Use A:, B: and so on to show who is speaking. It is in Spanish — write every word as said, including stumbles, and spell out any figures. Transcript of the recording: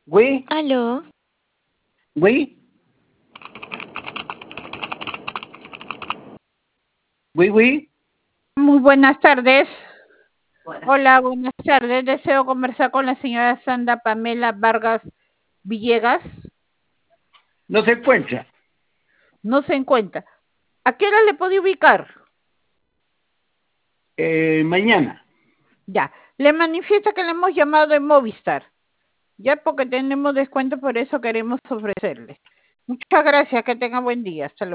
A: Oui,
B: Aló,
A: oui, oui, oui.
C: Muy buenas tardes. Hola, buenas tardes. Deseo conversar con la señora Sandra Pamela Vargas Villegas.
A: No se encuentra.
C: No se encuentra. ¿A qué hora le puede ubicar?
A: Eh, mañana.
C: Ya. Le manifiesta que le hemos llamado de Movistar. Ya porque tenemos descuento, por eso queremos ofrecerle. Muchas gracias. Que tenga buen día. Hasta luego.